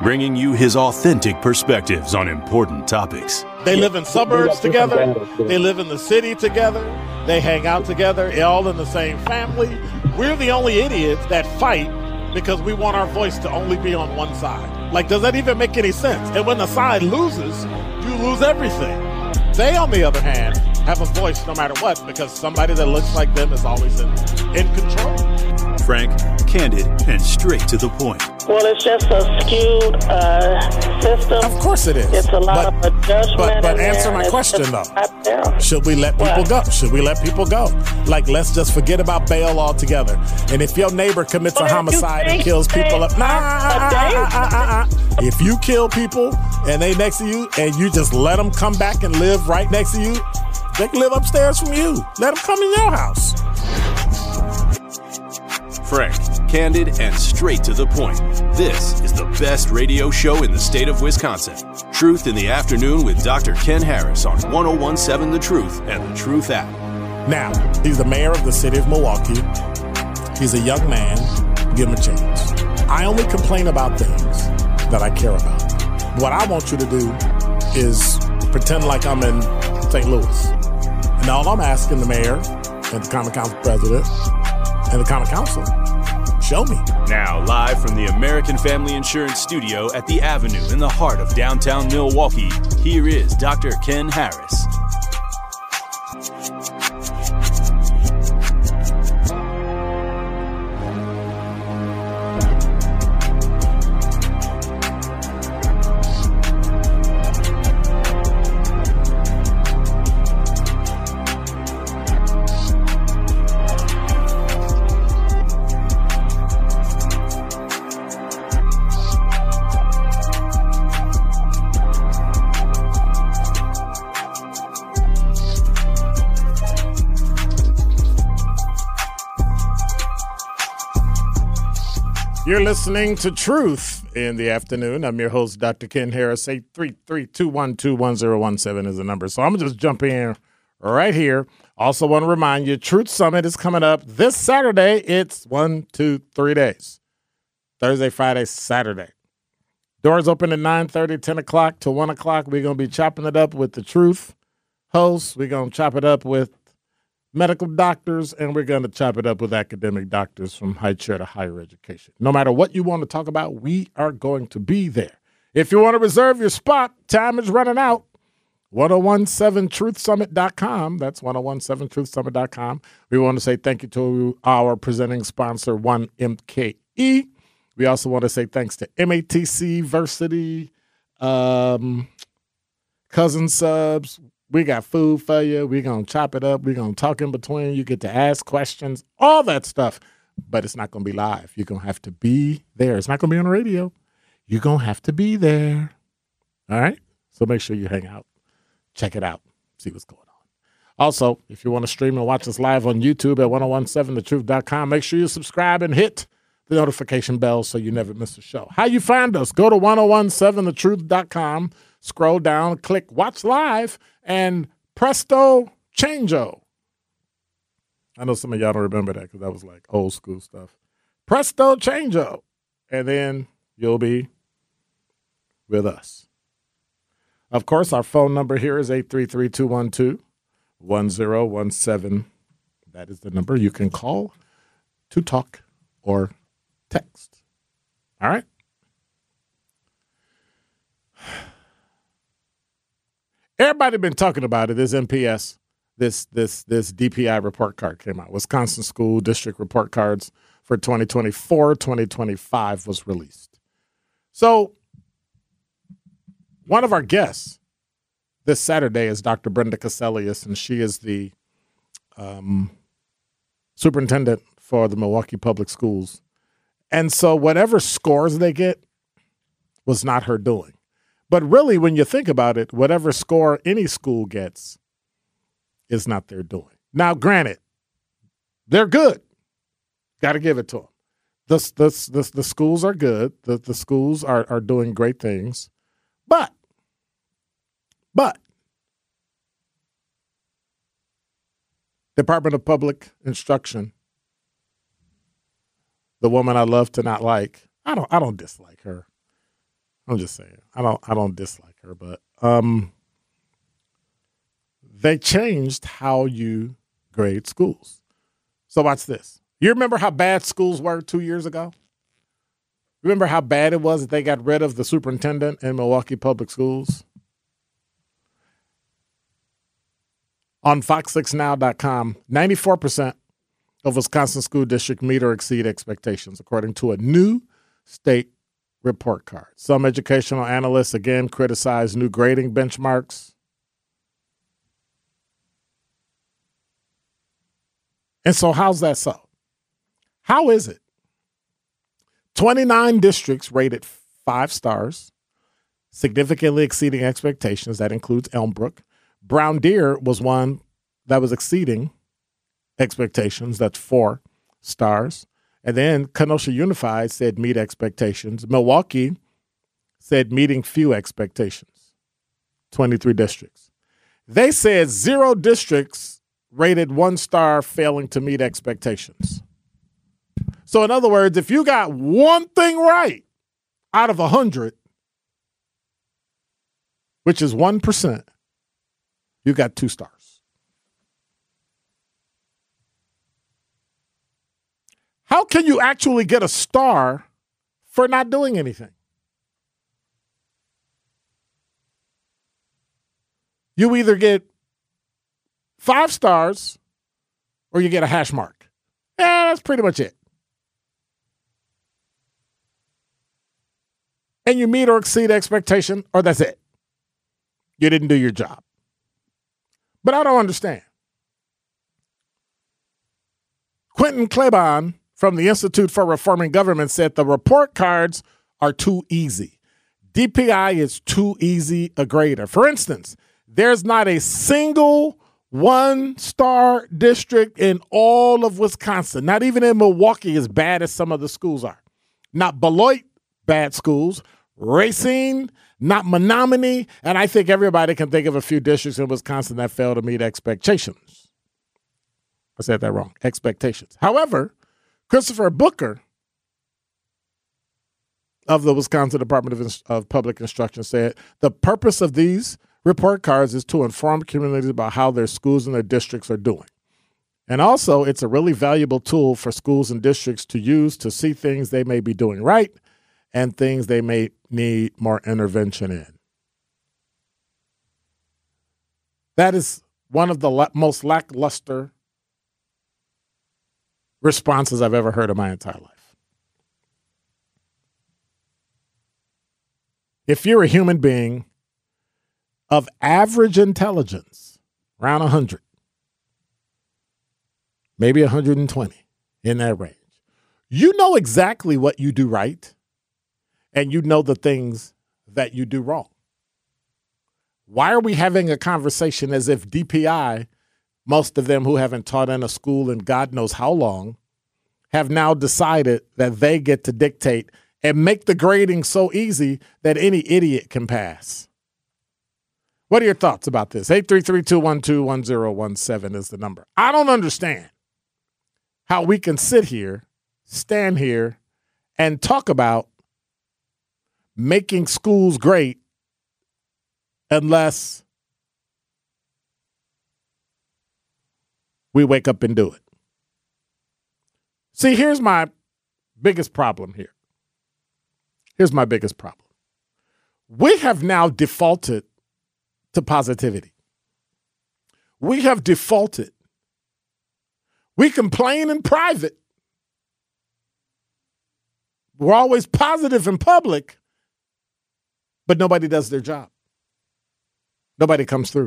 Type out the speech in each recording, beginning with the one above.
bringing you his authentic perspectives on important topics. They live in suburbs together. They live in the city together. They hang out together, all in the same family. We're the only idiots that fight because we want our voice to only be on one side. Like, does that even make any sense? And when the side loses, you lose everything. They, on the other hand, have a voice no matter what because somebody that looks like them is always in control. Frank, candid, and straight to the point. Well, it's just a skewed system. Of course it is. It's a lot of judgment. But answer my question, though. Should we let people go? Should we let people go? Like, let's just forget about bail altogether. And if your neighbor commits a homicide and kills people, if you kill people and they next to you and you just let them come back and live right next to you, they can live upstairs from you. Let them come in your house. Frank, candid, and straight to the point. This is the best radio show in the state of Wisconsin. Truth in the Afternoon with Dr. Ken Harris on 1017 The Truth and The Truth app. Now, he's the mayor of the city of Milwaukee. He's a young man. Give him a chance. I only complain about things that I care about. What I want you to do is pretend like I'm in St. Louis. And all I'm asking the mayor and the Common Council president and the Common Council, show me. Now, live from the American Family Insurance Studio at the Avenue in the heart of downtown Milwaukee, here is Dr. Ken Harris. You're listening to Truth in the Afternoon. I'm your host, Dr. Ken Harris. 833-212-1017 is the number. So I'm going to just jump in right here. Also want to remind you, Truth Summit is coming up this Saturday. It's 3 days. Thursday, Friday, Saturday. Doors open at 9:30, 10 o'clock to 1 o'clock. We're going to be chopping it up with the Truth hosts. We're going to chop it up with medical doctors, and we're going to chop it up with academic doctors from high chair to higher education. No matter what you want to talk about, we are going to be there. If you want to reserve your spot, time is running out. 1017truthsummit.com. That's 1017truthsummit.com. We want to say thank you to our presenting sponsor, 1MKE. We also want to say thanks to MATC, Versity, Cousin Subs. We got food for you. We're going to chop it up. We're going to talk in between. You get to ask questions, all that stuff. But it's not going to be live. You're going to have to be there. It's not going to be on the radio. You're going to have to be there. All right? So make sure you hang out. Check it out. See what's going on. Also, if you want to stream and watch us live on YouTube at 1017thetruth.com, make sure you subscribe and hit the notification bell so you never miss a show. How you find us? Go to 1017thetruth.com. Scroll down, click Watch Live, and presto, changeo. I know some of y'all don't remember that because that was like old school stuff. Presto, changeo. And then you'll be with us. Of course, our phone number here is 833-212-1017. That is the number you can call to talk or text. All right? Everybody been talking about it. This MPS, this DPI report card came out. Wisconsin School District report cards for 2024, 2025 was released. So one of our guests this Saturday is Dr. Brenda Cassellius, and she is the superintendent for the Milwaukee Public Schools. And so whatever scores they get was not her doing. But really, when you think about it, whatever score any school gets is not their doing. Now, granted, they're good. Got to give it to them. The schools are good. The schools are doing great things. But Department of Public Instruction, the woman I love to not like, I don't dislike her. I'm just saying. I don't dislike her, but they changed how you grade schools. So watch this. You remember how bad schools were 2 years ago? Remember how bad it was that they got rid of the superintendent in Milwaukee Public Schools? On Fox6Now.com, 94% of Wisconsin school districts meet or exceed expectations, according to a new state report card. Some educational analysts, again, criticize new grading benchmarks. And so how's that so? How is it? 29 districts rated 5 stars, significantly exceeding expectations. That includes Elmbrook. Brown Deer was one that was exceeding expectations. That's 4 stars. And then Kenosha Unified said meet expectations. Milwaukee said meeting few expectations. 23 districts. They said 0 districts rated 1 star, failing to meet expectations. So in other words, if you got one thing right out of 100, which is 1%, you got 2 stars. How can you actually get a star for not doing anything? You either get 5 stars or you get a hash mark. That's pretty much it. And you meet or exceed expectation, or that's it. You didn't do your job. But I don't understand. Quentin Claiborne from the Institute for Reforming Government said the report cards are too easy. DPI is too easy a grader. For instance, there's not a single 1-star district in all of Wisconsin, not even in Milwaukee, as bad as some of the schools are. Not Beloit, bad schools. Racine, not Menominee, and I think everybody can think of a few districts in Wisconsin that fail to meet expectations. I said that wrong. Expectations. However, Christopher Booker of the Wisconsin Department of Public Instruction said the purpose of these report cards is to inform communities about how their schools and their districts are doing. And also, it's a really valuable tool for schools and districts to use to see things they may be doing right and things they may need more intervention in. That is one of the most lackluster responses I've ever heard in my entire life. If you're a human being of average intelligence, around 100, maybe 120, in that range, you know exactly what you do right, and you know the things that you do wrong. Why are we having a conversation as if DPI, most of them who haven't taught in a school in God knows how long, have now decided that they get to dictate and make the grading so easy that any idiot can pass? What are your thoughts about this? 833-212-1017 is the number. I don't understand how we can sit here, stand here, and talk about making schools great unless we wake up and do it. See, here's my biggest problem here. Here's my biggest problem. We have now defaulted to positivity. We have defaulted. We complain in private. We're always positive in public, but nobody does their job. Nobody comes through.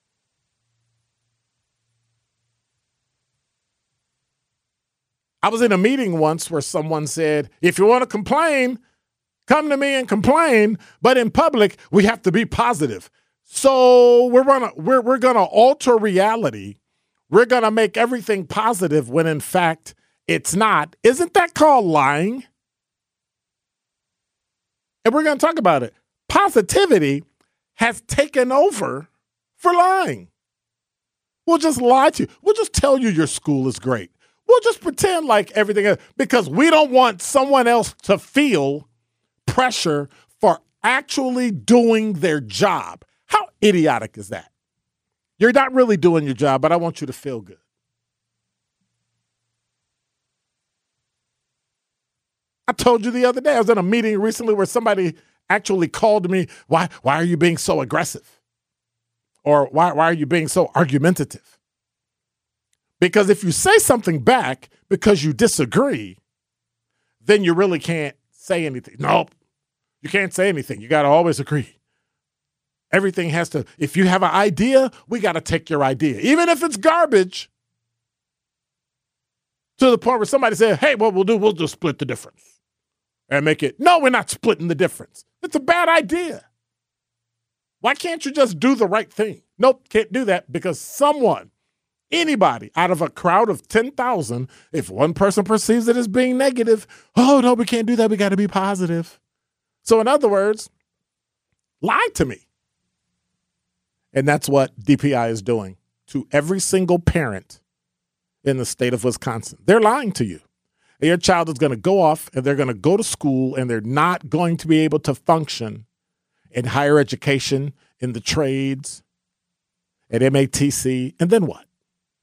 I was in a meeting once where someone said, if you want to complain, come to me and complain, but in public, we have to be positive. So we're gonna alter reality. We're gonna make everything positive when in fact it's not. Isn't that called lying? And we're gonna talk about it. Positivity has taken over for lying. We'll just lie to you. We'll just tell you your school is great. We'll just pretend like everything is, because we don't want someone else to feel pressure for actually doing their job. How idiotic is that? You're not really doing your job, but I want you to feel good. I told you the other day, I was in a meeting recently where somebody actually called me, why are you being so aggressive? Or why are you being so argumentative? Because if you say something back because you disagree, then you really can't say anything. Nope, you can't say anything. You got to always agree. Everything has to, if you have an idea, we got to take your idea. Even if it's garbage, to the point where somebody said, hey, what we'll just split the difference. And make it, no, we're not splitting the difference. It's a bad idea. Why can't you just do the right thing? Nope, can't do that because someone, anybody out of a crowd of 10,000, if one person perceives it as being negative, oh, no, we can't do that. We got to be positive. So in other words, lie to me. And that's what DPI is doing to every single parent in the state of Wisconsin. They're lying to you. Your child is going to go off and they're going to go to school and they're not going to be able to function in higher education, in the trades, at MATC, and then what?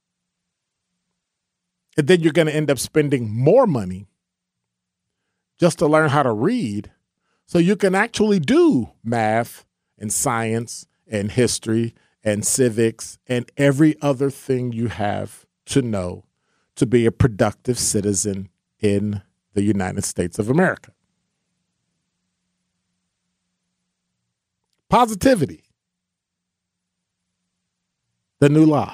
And then you're going to end up spending more money just to learn how to read so you can actually do math and science and history and civics and every other thing you have to know to be a productive citizen in the United States of America. Positivity. The new lie.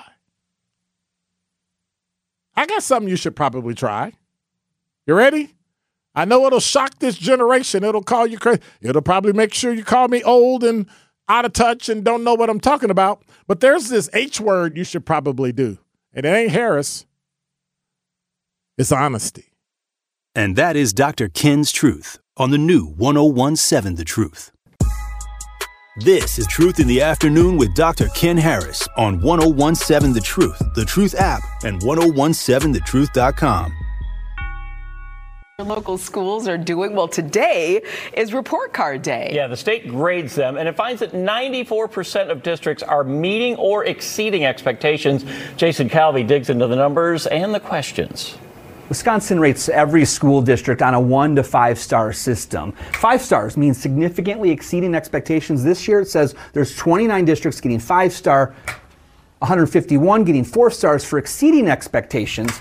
I got something you should probably try. You ready? I know it'll shock this generation. It'll call you crazy. It'll probably make sure you call me old and out of touch and don't know what I'm talking about. But there's this H word you should probably do. And it ain't Harris. It's honesty. And that is Dr. Ken's Truth on the new 1017 The Truth. This is Truth in the Afternoon with Dr. Ken Harris on 1017 The Truth app, and 1017thetruth.com. Local schools are doing well. Today is report card day. Yeah, the state grades them, and it finds that 94% of districts are meeting or exceeding expectations. Jason Calvi digs into the numbers and the questions. Wisconsin rates every school district on a 1 to 5 star system. 5 stars means significantly exceeding expectations. This year it says there's 29 districts getting 5 star, 151 getting 4 stars for exceeding expectations,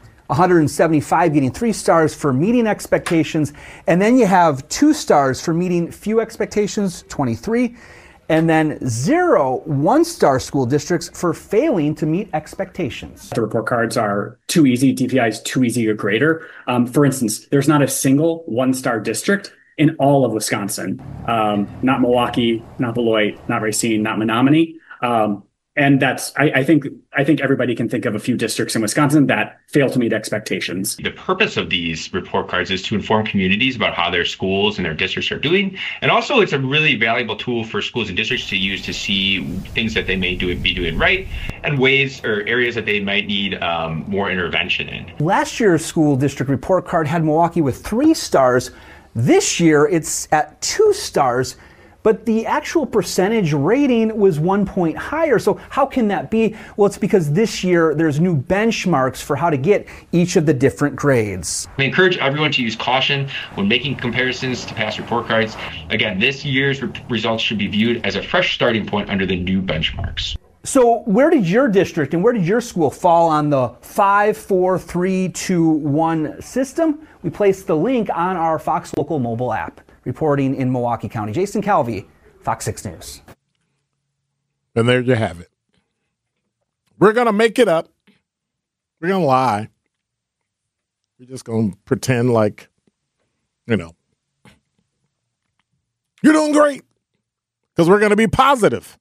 175 getting 3 stars for meeting expectations, and then you have 2 stars for meeting few expectations, 23, and then 0 1-star school districts for failing to meet expectations. The report cards are too easy. DPI is too easy a grader. For instance, there's not a single 1-star district in all of Wisconsin. Not Milwaukee, not Beloit, not Racine, not Menominee. And that's, I think everybody can think of a few districts in Wisconsin that fail to meet expectations. The purpose of these report cards is to inform communities about how their schools and their districts are doing. And also it's a really valuable tool for schools and districts to use to see things that they may be doing right and ways or areas that they might need more intervention in. Last year's school district report card had Milwaukee with 3 stars. This year it's at 2 stars. But the actual percentage rating was 1 point higher. So how can that be? Well, it's because this year there's new benchmarks for how to get each of the different grades. We encourage everyone to use caution when making comparisons to past report cards. Again, this year's results should be viewed as a fresh starting point under the new benchmarks. So where did your district and where did your school fall on the 5, 4, 3, 2, 1 system? We placed the link on our Fox Local mobile app. Reporting in Milwaukee County, Jason Calvi, Fox 6 News. And there you have it. We're going to make it up. We're going to lie. We're just going to pretend like, you're doing great. Because we're going to be positive.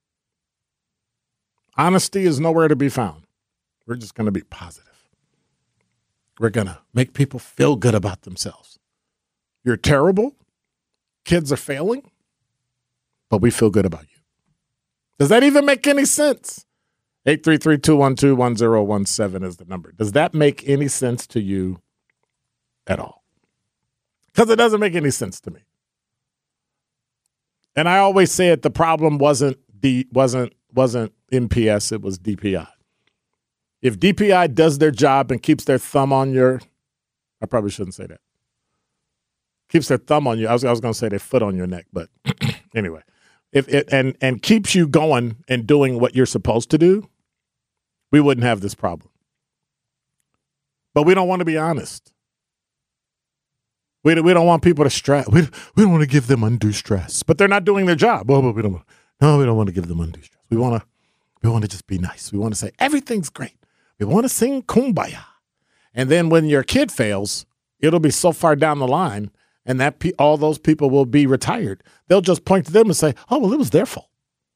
Honesty is nowhere to be found. We're just going to be positive. We're going to make people feel good about themselves. You're terrible. Kids are failing, but we feel good about you. Does that even make any sense? 833-212-1017 is the number. Does that make any sense to you at all? Because it doesn't make any sense to me. And I always said the problem wasn't MPS, it was DPI. If DPI does their job and keeps their thumb on your, I probably shouldn't say that. Keeps their thumb on you. I was going to say their foot on your neck, but anyway, if it and keeps you going and doing what you're supposed to do, we wouldn't have this problem. But we don't want to be honest. We don't want people to stress. We don't want to give them undue stress, but they're not doing their job. Well, we don't want to give them undue stress. We want to just be nice. We want to say everything's great. We want to sing Kumbaya. And then when your kid fails, it'll be so far down the line, and that all those people will be retired. They'll just point to them and say, "Oh, well, it was their fault."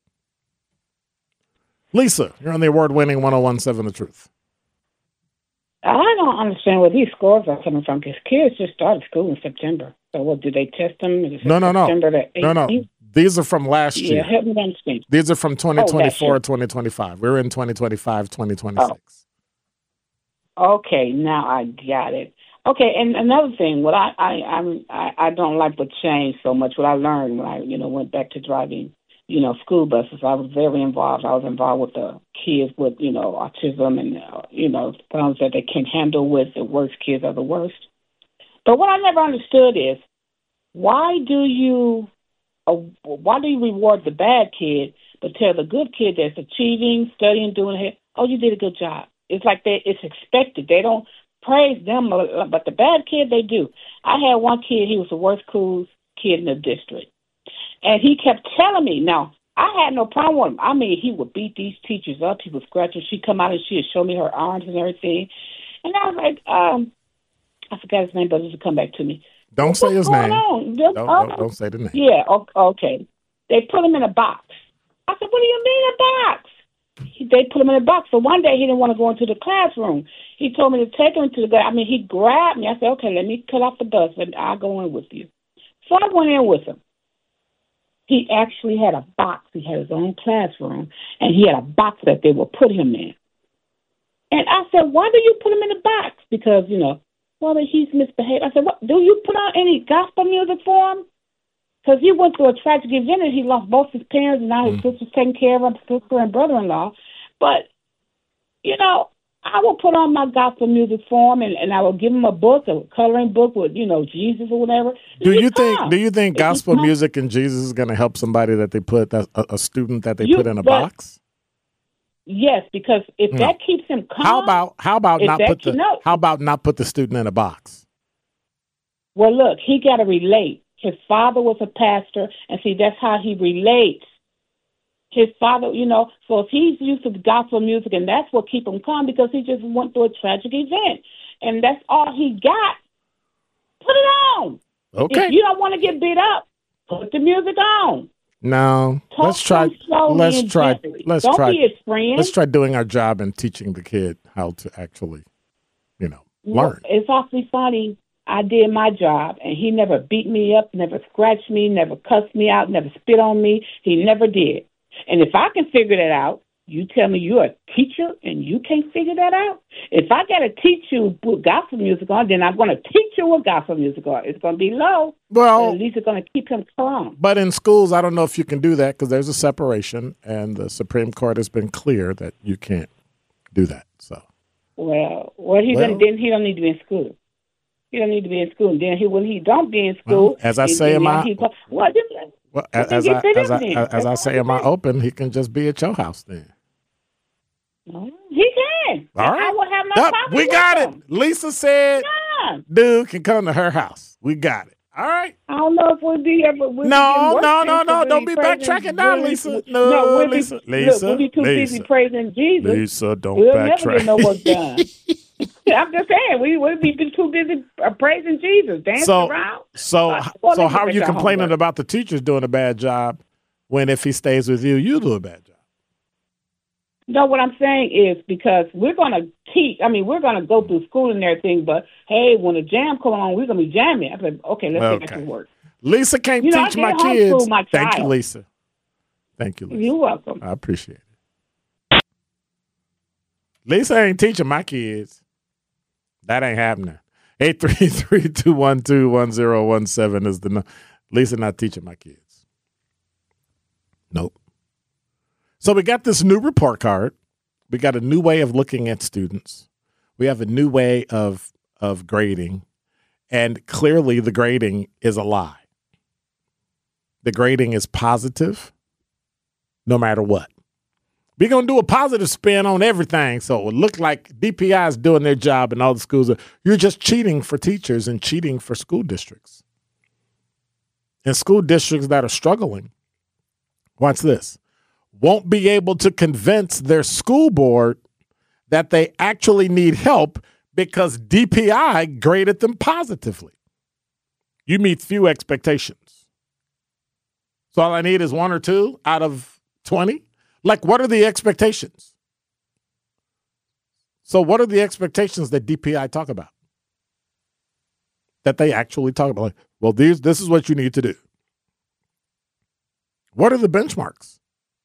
Lisa, you're on the award-winning 101.7 The Truth. I don't understand where these scores are coming from, because kids just started school in September. So what, do they test them? No. These are from last year. Yeah, help me understand. These are from 2024, 2025. We're in 2025, 2026. Okay, now I got it. Okay, and another thing, what I don't like what changed so much. What I learned when I went back to driving, school buses. I was very involved. I was involved with the kids with autism and problems that they can't handle with. The worst kids are the worst. But what I never understood is why do you reward the bad kid but tell the good kid that's achieving, studying, doing it, "Oh, you did a good job." It's like it's expected. They don't praise them, but the bad kid, they do. I had one kid, he was the worst cool kid in the district. And he kept telling me, now, I had no problem with him. I mean, he would beat these teachers up. He would scratch her. She'd come out and she'd show me her arms and everything. And I was like, I forgot his name, but it would come back to me. Don't say his name. Don't say the name. Yeah, okay. They put him in a box. I said, "What do you mean a box?" They put him in a box. So one day he didn't want to go into the classroom. He told me to take him to he grabbed me. I said, "Okay, let me cut off the bus and I'll go in with you." So I went in with him. He actually had a box. He had his own classroom, and he had a box that they would put him in. And I said, "Why do you put him in the box?" Because, he's misbehaved. I said, "What? Do you put on any gospel music for him?" Because he went through a tragic event and he lost both his parents, and now his sister's taking care of him, sister and brother-in-law. But, I will put on my gospel music for him, and I will give him a book, a coloring book with, Jesus or whatever. Do you think gospel music and Jesus is going to help somebody that they put, a student that they put in a box? Yes, because if that keeps him calm. How about not put the student in a box? Well, look, he got to relate. His father was a pastor, and see, that's how he relates. His father, so if he's used to the gospel music, and that's what keep him calm, because he just went through a tragic event, and that's all he got. Put it on. Okay. If you don't want to get beat up, put the music on. No, let's try doing our job and teaching the kid how to actually, learn. It's awfully funny. I did my job, and he never beat me up, never scratched me, never cussed me out, never spit on me. He never did. And if I can figure that out, you tell me you're a teacher and you can't figure that out? If I got to teach you what gospel music on, then I'm going to teach you what gospel music on. It's going to be low, but at least it's going to keep him calm. But in schools, I don't know if you can do that because there's a separation, and the Supreme Court has been clear that you can't do that. So, then he don't need to be in school. He don't need to be in school. And then when he don't be in school, as I say in my open, he can just be at your house then. He can. All right. I would have no problem. We got it. Lisa said, dude can come to her house. We got it. All right. I don't know if we'll be ever. No. Don't be backtracking now, Lisa. Lisa. We'll be too busy praising Jesus. Lisa, don't we'll backtrack. We'll never get no work done. I'm just saying, we would be too busy praising Jesus, dancing around. So how are you complaining about the teachers doing a bad job when if he stays with you, you do a bad job? No, what I'm saying is because we're going to teach. I mean, we're going to go through school and everything, but hey, when the jam comes on, we're going to be jamming. I said, okay, let's get back to work. Lisa can't teach my kids. Thank you, Lisa. Thank you, Lisa. You're welcome. I appreciate it. Lisa ain't teaching my kids. That ain't happening. 833-212-1017 is the number. Lisa not teaching my kids. Nope. So we got this new report card. We got a new way of looking at students. We have a new way of grading. And clearly the grading is a lie. The grading is positive no matter what. We're going to do a positive spin on everything. So it would look like DPI is doing their job and all the schools. You're just cheating for teachers and cheating for school districts. And school districts that are struggling, watch this, won't be able to convince their school board that they actually need help because DPI graded them positively. You meet few expectations. So all I need is 1 or 2 out of 20. Like, what are the expectations? So what are the expectations that DPI talk about? That they actually talk about? Like, well, this is what you need to do. What are the benchmarks?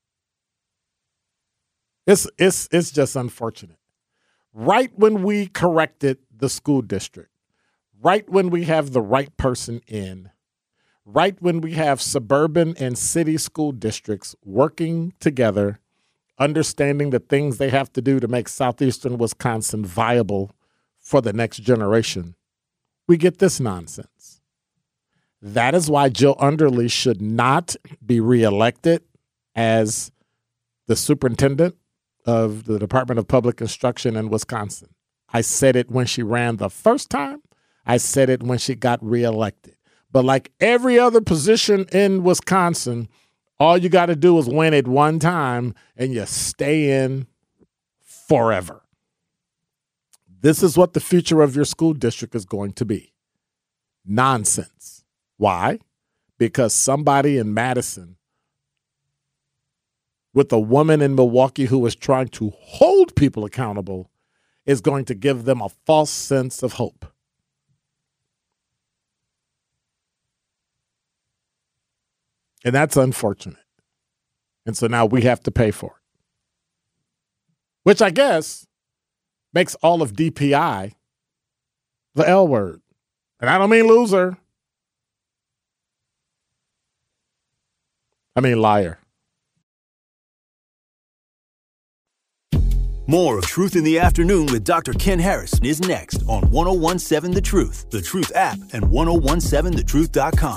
It's just unfortunate. Right when we corrected the school district, right when we have the right person in, right when we have suburban and city school districts working together, understanding the things they have to do to make southeastern Wisconsin viable for the next generation, we get this nonsense. That is why Jill Underly should not be reelected as the superintendent of the Department of Public Instruction in Wisconsin. I said it when she ran the first time. I said it when she got reelected. But like every other position in Wisconsin, all you got to do is win it one time and you stay in forever. This is what the future of your school district is going to be. Nonsense. Why? Because somebody in Madison with a woman in Milwaukee who is trying to hold people accountable is going to give them a false sense of hope. And that's unfortunate. And so now we have to pay for it. Which I guess makes all of DPI the L word. And I don't mean loser. I mean liar. More of Truth in the Afternoon with Dr. Ken Harris is next on 1017 The Truth, The Truth app, and 1017thetruth.com.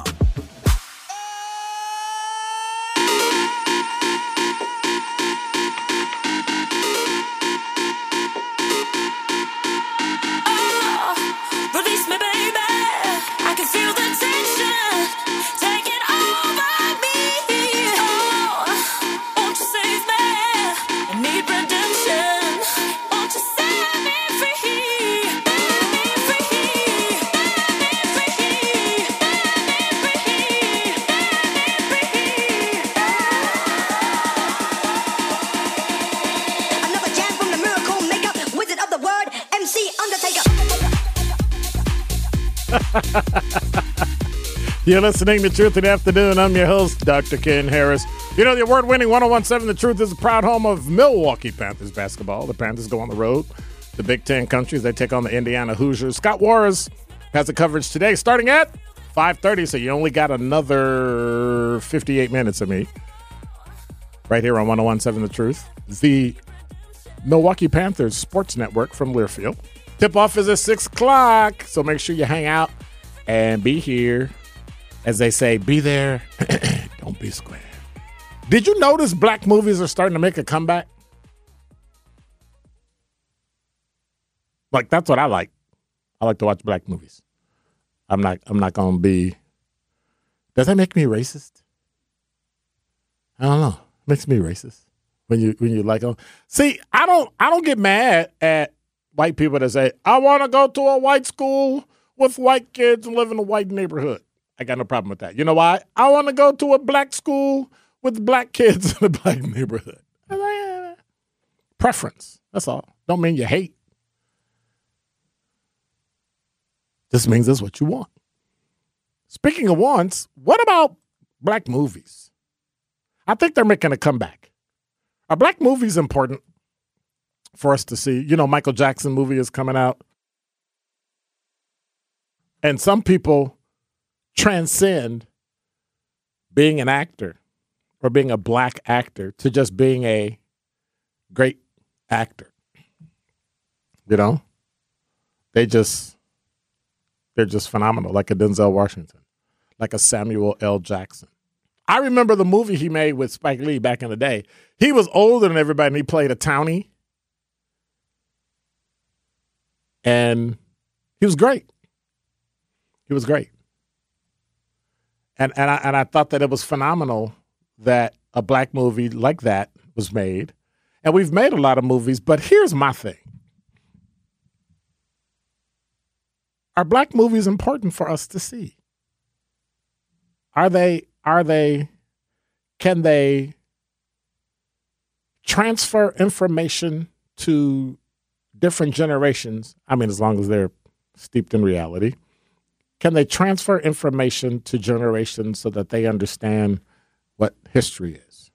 You're listening to Truth in the Afternoon. I'm your host, Dr. Ken Harris. You know, the award-winning 1017 The Truth is a proud home of Milwaukee Panthers basketball. The Panthers go on the road. The Big Ten countries, they take on the Indiana Hoosiers. Scott Warres has the coverage today starting at 5:30, so you only got another 58 minutes of me right here on 1017 The Truth, the Milwaukee Panthers sports network from Learfield. Tip-off is at 6 o'clock, so make sure you hang out and be here. As they say, be there, don't be square. Did you notice black movies are starting to make a comeback? Like, that's what I like. I like to watch black movies. I'm not going to be... Does that make me racist? I don't know. It makes me racist. When you like... See, I don't get mad at white people that say, I want to go to a white school with white kids and live in a white neighborhood. I got no problem with that. You know why? I want to go to a black school with black kids in a black neighborhood. Preference. That's all. Don't mean you hate. Just means that's what you want. Speaking of wants, what about black movies? I think they're making a comeback. Are black movies important for us to see? You know, Michael Jackson movie is coming out. And some people transcend being an actor for being a black actor to just being a great actor. You know? They're just phenomenal, like a Denzel Washington, like a Samuel L. Jackson. I remember the movie he made with Spike Lee back in the day. He was older than everybody, and he played a townie. And he was great. He was great. And I thought that it was phenomenal that a black movie like that was made. And we've made a lot of movies, but here's my thing. Are black movies important for us to see? Can they transfer information to different generations? I mean, as long as they're steeped in reality. Can they transfer information to generations so that they understand what history is?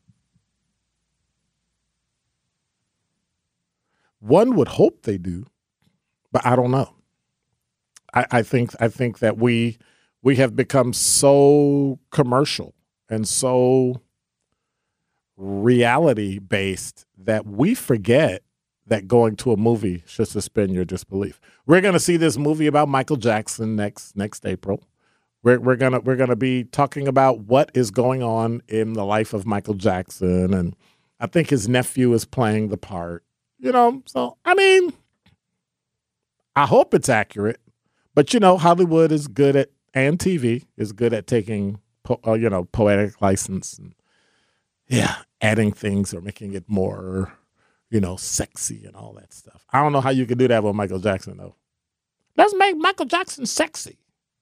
One would hope they do, but I don't know. I think that we have become so commercial and so reality based that we forget that going to a movie should suspend your disbelief. We're going to see this movie about Michael Jackson next April. We're gonna be talking about what is going on in the life of Michael Jackson, and I think his nephew is playing the part. You know, so I mean, I hope it's accurate. But, you know, Hollywood is good at, and TV is good at taking, poetic license and, adding things or making it more, sexy and all that stuff. I don't know how you can do that with Michael Jackson, though. Let's make Michael Jackson sexy.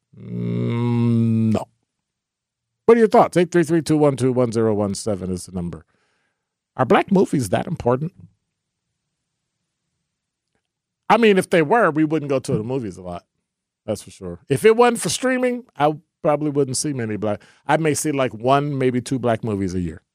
No. What are your thoughts? 833-212-1017 is the number. Are black movies that important? I mean, if they were, we wouldn't go to the movies a lot. That's for sure. If it wasn't for streaming, I probably wouldn't see many black. I may see like one, maybe two black movies a year.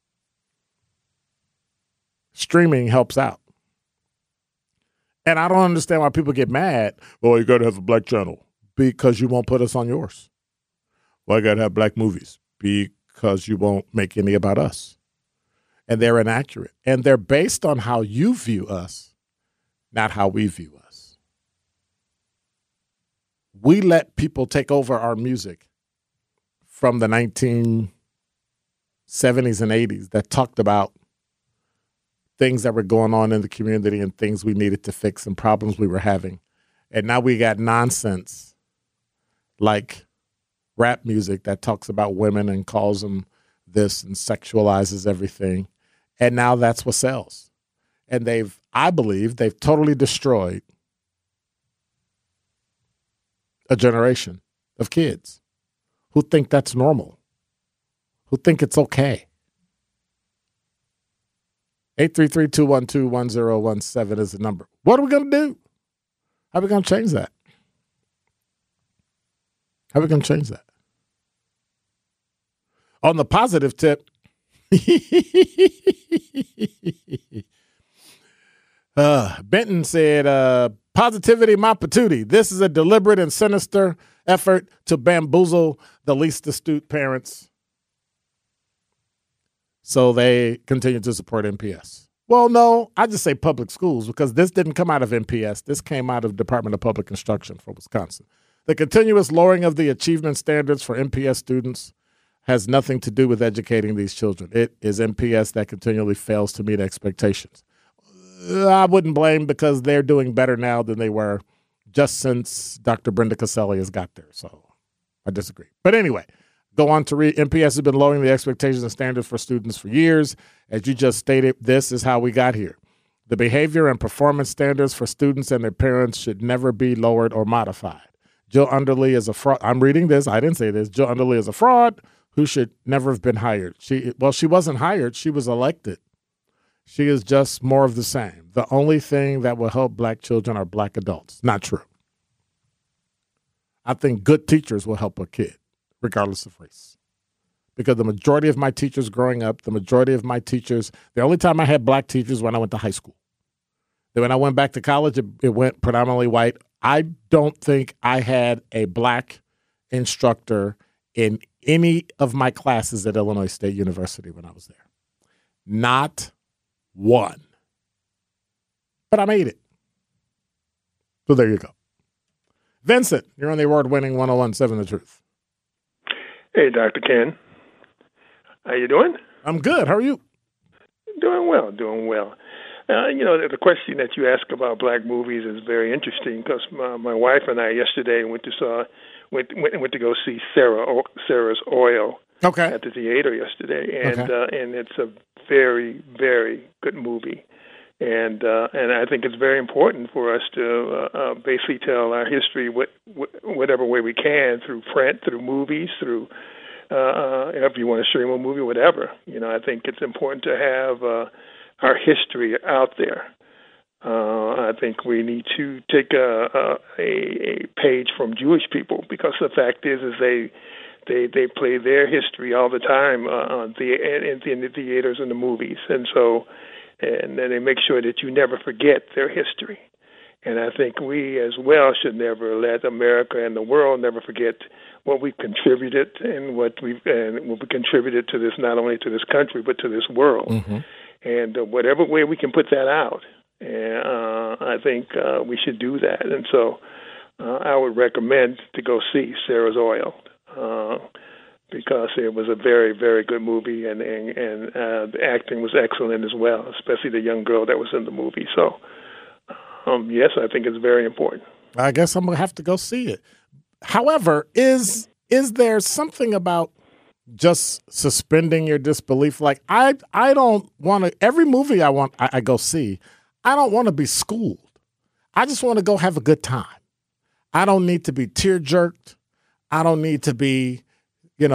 Streaming helps out. And I don't understand why people get mad. Well, you got to have a black channel because you won't put us on yours. Well, I got to have black movies because you won't make any about us. And they're inaccurate. And they're based on how you view us, not how we view us. We let people take over our music from the 1970s and 80s that talked about things that were going on in the community and things we needed to fix and problems we were having. And now we got nonsense like rap music that talks about women and calls them this and sexualizes everything. And now that's what sells. And I believe they've totally destroyed a generation of kids who think that's normal, who think it's okay. 833-212-1017 is the number. What are we going to do? How are we going to change that? How are we going to change that? On the positive tip, Benton said, positivity, my patootie. This is a deliberate and sinister effort to bamboozle the least astute parents so they continue to support MPS. Well, no, I just say public schools because this didn't come out of MPS. This came out of Department of Public Instruction for Wisconsin. The continuous lowering of the achievement standards for MPS students has nothing to do with educating these children. It is MPS that continually fails to meet expectations. I wouldn't blame because they're doing better now than they were just since Dr. Brenda Caselli has got there. So I disagree. But anyway, go on to read. MPS has been lowering the expectations and standards for students for years. As you just stated, this is how we got here. The behavior and performance standards for students and their parents should never be lowered or modified. Jill Underly is a fraud. I'm reading this. I didn't say this. Jill Underly is a fraud who should never have been hired. She wasn't hired. She was elected. She is just more of the same. The only thing that will help black children are black adults. Not true. I think good teachers will help a kid, regardless of race. Because the majority of my teachers growing up, the only time I had black teachers when I went to high school. Then when I went back to college, it went predominantly white. I don't think I had a black instructor in any of my classes at Illinois State University when I was there. Not one. But I made it. So there you go. Vincent, you're on the award-winning 1017 The Truth. Hey, Dr. Ken. How you doing? I'm good. How are you? Doing well. The question that you ask about black movies is very interesting because my wife and I yesterday went to go see Sarah's Oil at the theater yesterday, and it's a very, very good movie, and I think it's very important for us to basically tell our history whatever way we can through print, through movies, through if you want to stream a movie, whatever. I think it's important to have our history out there. I think we need to take a page from Jewish people because the fact is they play their history all the time in the theaters and the movies, and then they make sure that you never forget their history. And I think we as well should never let America and the world never forget what we've contributed and what we contributed to this, not only to this country but to this world. Mm-hmm. And whatever way we can put that out, I think we should do that. And so I would recommend to go see Sarah's Oil because it was a very, very good movie, and the acting was excellent as well, especially the young girl that was in the movie. So, yes, I think it's very important. I guess I'm going to have to go see it. However, is there something about just suspending your disbelief? Like I don't want to. Every movie I go see, I don't want to be schooled. I just want to go have a good time. I don't need to be tear jerked. I don't need to be, I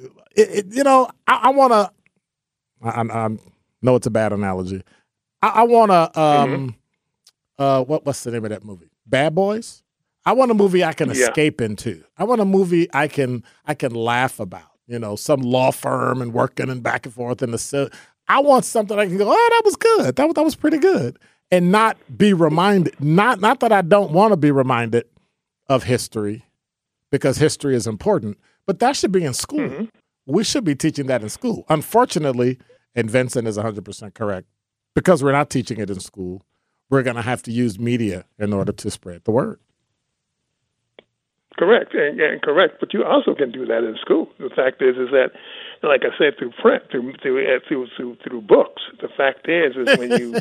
want to. I know it's a bad analogy. I want to. What's the name of that movie? Bad Boys. I want a movie I can escape into. I want a movie I can laugh about. Some law firm and working and back and forth in the. I want something I can go, oh, that was good. That was pretty good, and not be reminded. Not that I don't want to be reminded of history, because history is important. But that should be in school. Mm-hmm. We should be teaching that in school. Unfortunately, and Vincent is 100% correct, because we're not teaching it in school. We're going to have to use media in order to spread the word. Correct, and correct. But you also can do that in school. The fact is that, like I said, through print, through books. The fact is when you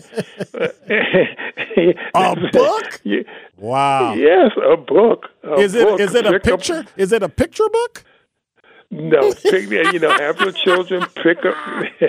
a book. Wow. Yes, a book. Is it a picture? Is it a picture book? No, have your children pick up.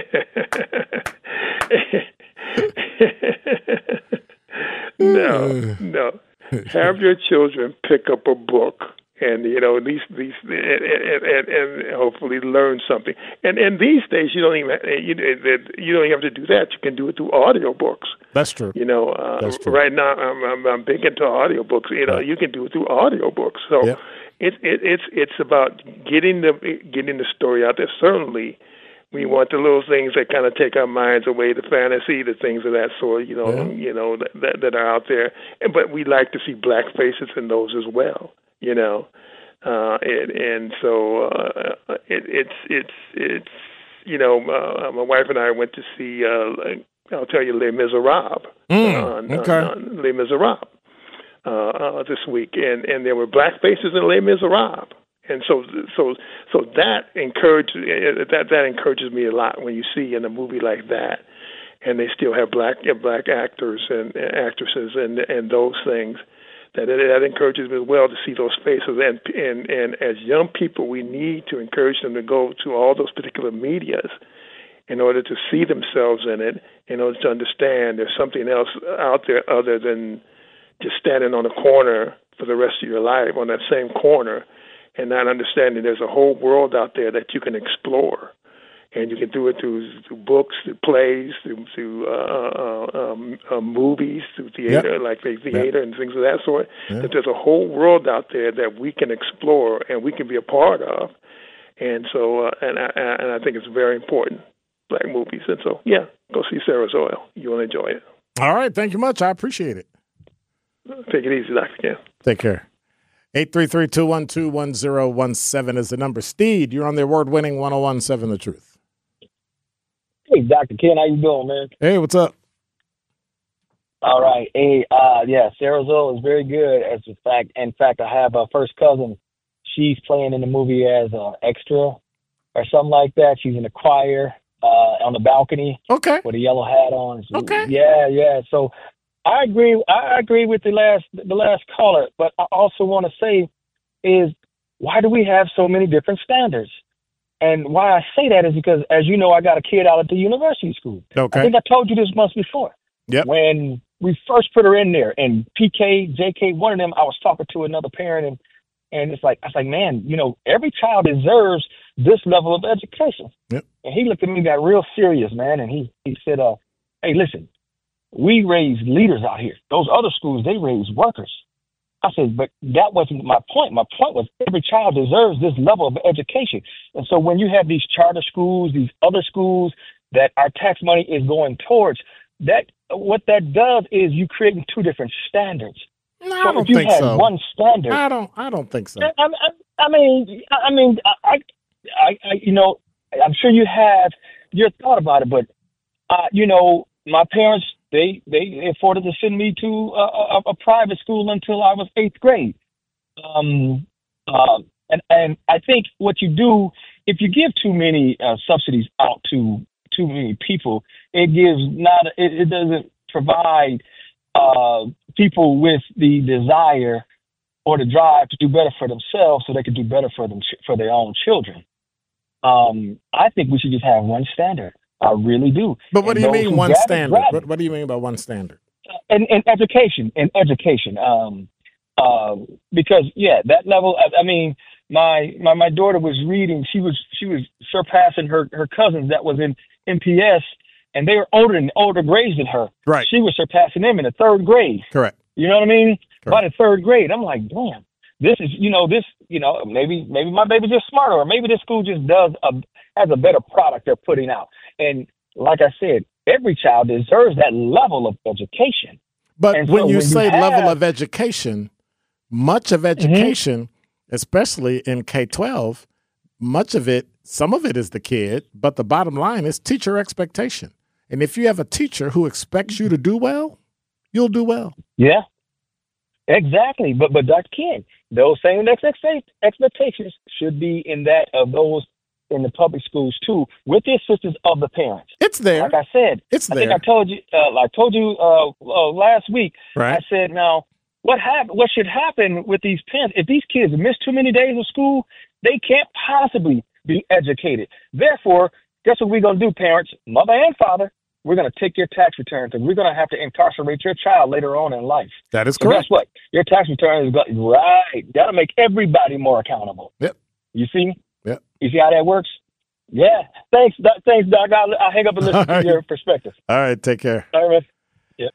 No. Have your children pick up a book, and these and hopefully learn something. And these days you don't even have to do that. You can do it through audiobooks. That's true. That's true. Right now I'm big into audiobooks. You can do it through audiobooks. So it's about getting the story out there. Certainly, we want the little things that kind of take our minds away, the fantasy, the things of that sort, that are out there. But we like to see black faces in those as well, my wife and I went to see, I'll tell you, Les Miserables, Les Miserables this week, and there were black faces in Les Miserables. And so that encourages me a lot when you see in a movie like that, and they still have black actors and actresses and those things. That encourages me as well to see those faces. And as young people, we need to encourage them to go to all those particular medias in order to see themselves in it, in order to understand there's something else out there other than just standing on a corner for the rest of your life on that same corner. And not understanding there's a whole world out there that you can explore, and you can do it through books, through plays, through movies, through theater, like the theater and things of that sort. That there's a whole world out there that we can explore and we can be a part of. And so, and I think it's very important, black movies. And so, go see Sarah's Oil. You will enjoy it. All right, thank you much. I appreciate it. Take it easy, Dr. Ken. Take care. 833-212-1017 is the number. Steed, you're on the award-winning 1017 The Truth. Hey, Dr. Ken, how you doing, man? Hey, what's up? All right. Hey, Sarah Zoe is very good. In fact, I have a first cousin. She's playing in the movie as an extra or something like that. She's in the choir on the balcony. Okay. With a yellow hat on. Okay. Yeah. So I agree with the last caller, but I also want to say is why do we have so many different standards? And why I say that is because, as you know, I got a kid out at the university school. Okay. I think I told you this once before. Yep. When we first put her in there, and PK, JK, one of them, I was talking to another parent, and it's like, I was like, man, you know, every child deserves this level of education. Yep. And he looked at me, got real serious, man, and he said, hey, listen, we raise leaders out here. Those other schools, they raise workers. I said, but that wasn't my point. My point was every child deserves this level of education. And so when you have these charter schools, these other schools that our tax money is going towards, that what that does is you creating two different standards. No, so I don't if you think had so. one standard, I don't think so. I mean, you know, I'm sure you have your thought about it, but you know, my parents they afforded to send me to a private school until I was 8th grade. And I think what you do if you give too many subsidies out to too many people, it doesn't provide people with the desire or the drive to do better for themselves so they can do better for their own children. I think we should just have one standard. I really do. But what do you mean one standard? What do you mean by one standard? In education. Because that level. I mean, my daughter was reading. She was surpassing her cousins that was in MPS, and they were older grades than her. Right. She was surpassing them in the 3rd grade. Correct. You know what I mean? Correct. By the 3rd grade, I'm like, damn. This is, maybe my baby's just smarter, or maybe this school just has a better product they're putting out. And like I said, every child deserves that level of education. But when you say level of education, much of education, especially in K-12, some of it is the kid, but the bottom line is teacher expectation. And if you have a teacher who expects you to do well, you'll do well. Yeah, exactly. But Dr. King, those same expectations should be in the public schools too, with the assistance of the parents. It's there. Like I said, it's there. I think I told you last week. Right. I said, now what should happen with these parents? If these kids miss too many days of school, they can't possibly be educated. Therefore, guess what we're going to do, parents, mother and father? We're going to take your tax returns and we're going to have to incarcerate your child later on in life. That is so correct. Guess what? Your tax return is right. That'll make everybody more accountable. Yep. You see? Yep. You see how that works? Yeah. Thanks, Doc. I'll hang up and listen to your perspective. All right. Take care. All right, man. Yeah.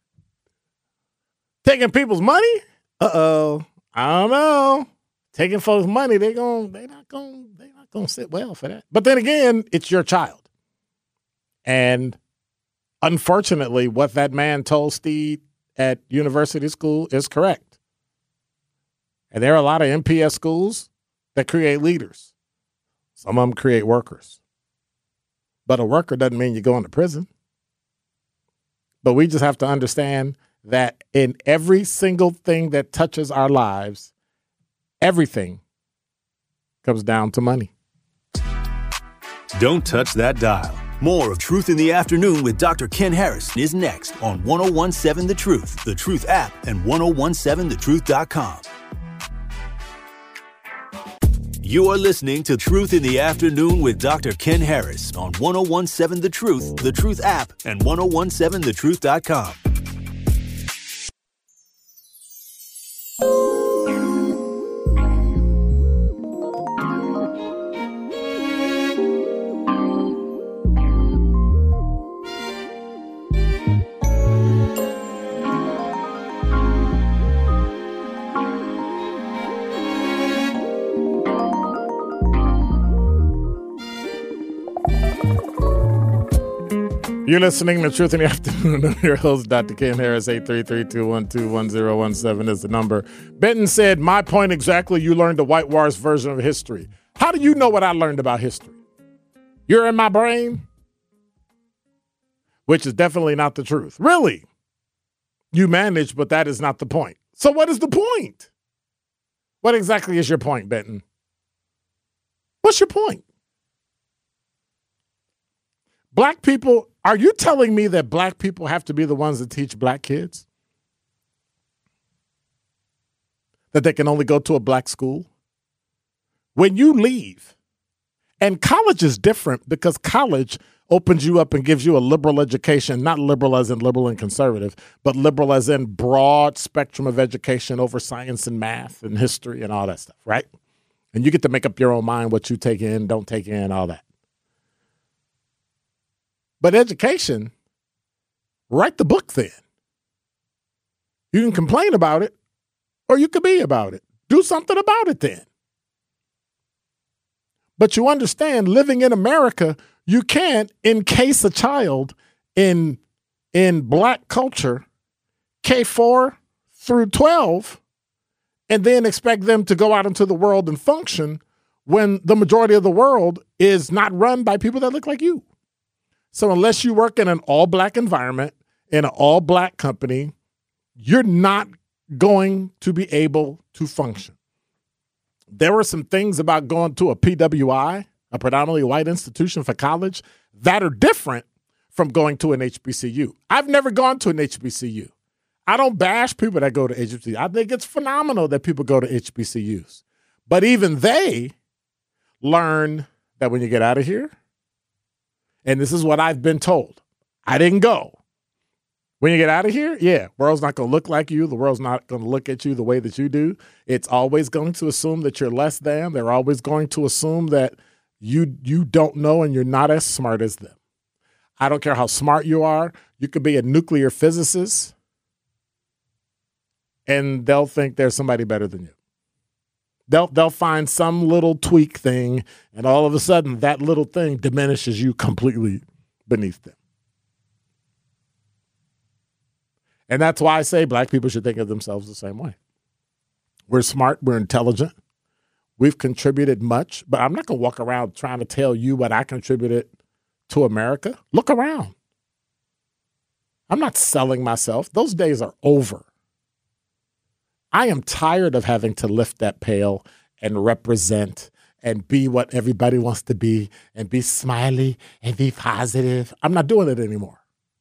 Taking people's money? Uh-oh. I don't know. Taking folks' money, they're not gonna sit well for that. But then again, it's your child. And unfortunately, what that man told Steve at university school is correct. And there are a lot of MPS schools that create leaders. Some of them create workers. But a worker doesn't mean you're going to prison. But we just have to understand that in every single thing that touches our lives, everything comes down to money. Don't touch that dial. More of Truth in the Afternoon with Dr. Ken Harris is next on 1017 The Truth, The Truth app, and 1017thetruth.com. You are listening to Truth in the Afternoon with Dr. Ken Harris on 1017 The Truth, The Truth app, and 1017thetruth.com. You're listening to Truth in the Afternoon. I'm your host, Dr. Ken Harris. 833-212-1017 is the number. Benton said, my point exactly, you learned the whitewashed version of history. How do you know what I learned about history? You're in my brain? Which is definitely not the truth. Really? You manage, but that is not the point. So what is the point? What exactly is your point, Benton? What's your point? Black people, are you telling me that black people have to be the ones that teach black kids? That they can only go to a black school? When you leave, and college is different because college opens you up and gives you a liberal education, not liberal as in liberal and conservative, but liberal as in broad spectrum of education over science and math and history and all that stuff, right? And you get to make up your own mind what you take in, don't take in, all that. But education, write the book then. You can complain about it, or you can be about it. Do something about it then. But you understand, living in America, you can't encase a child in black culture, K4 through 12, and then expect them to go out into the world and function when the majority of the world is not run by people that look like you. So unless you work in an all-black environment, in an all-black company, you're not going to be able to function. There were some things about going to a PWI, a predominantly white institution for college, that are different from going to an HBCU. I've never gone to an HBCU. I don't bash people that go to HBCU. I think it's phenomenal that people go to HBCUs. But even they learn that when you get out of here, and this is what I've been told, I didn't go. When you get out of here, the world's not going to look like you. The world's not going to look at you the way that you do. It's always going to assume that you're less than. They're always going to assume that you don't know and you're not as smart as them. I don't care how smart you are. You could be a nuclear physicist, and they'll think there's somebody better than you. They'll find some little tweak thing, and all of a sudden that little thing diminishes you completely beneath them. And that's why I say black people should think of themselves the same way. We're smart. We're intelligent. We've contributed much, but I'm not going to walk around trying to tell you what I contributed to America. Look around. I'm not selling myself. Those days are over. I am tired of having to lift that pail and represent and be what everybody wants to be and be smiley and be positive. I'm not doing it anymore.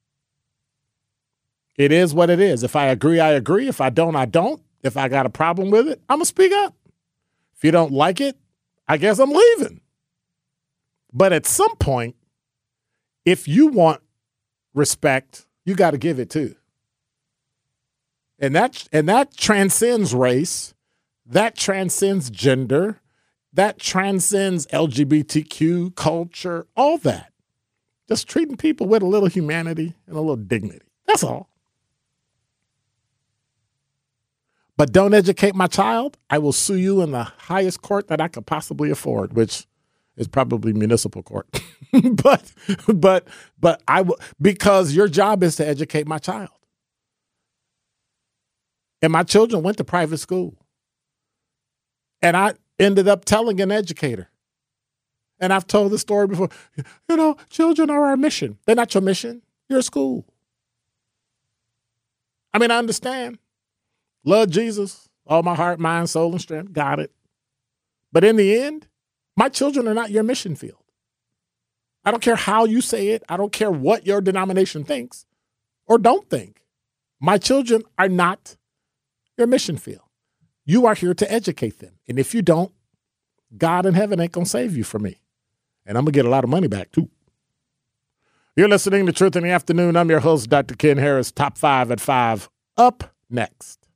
It is what it is. If I agree, I agree. If I don't, I don't. If I got a problem with it, I'm going to speak up. If you don't like it, I guess I'm leaving. But at some point, if you want respect, you got to give it too. And that transcends race. That transcends gender. That transcends LGBTQ culture, all that. Just treating people with a little humanity and a little dignity. That's all. But don't educate my child, I will sue you in the highest court that I could possibly afford, which is probably municipal court. but I will, because your job is to educate my child. And my children went to private school. And I ended up telling an educator. And I've told this story before. Children are our mission. They're not your mission. You're a school. I mean, I understand. Love Jesus, all my heart, mind, soul, and strength. Got it. But in the end, my children are not your mission field. I don't care how you say it. I don't care what your denomination thinks or don't think. My children are not your mission field. You are here to educate them. And if you don't, God in heaven ain't going to save you from me. And I'm going to get a lot of money back, too. You're listening to Truth in the Afternoon. I'm your host, Dr. Ken Harris. Top 5 at 5. Up next.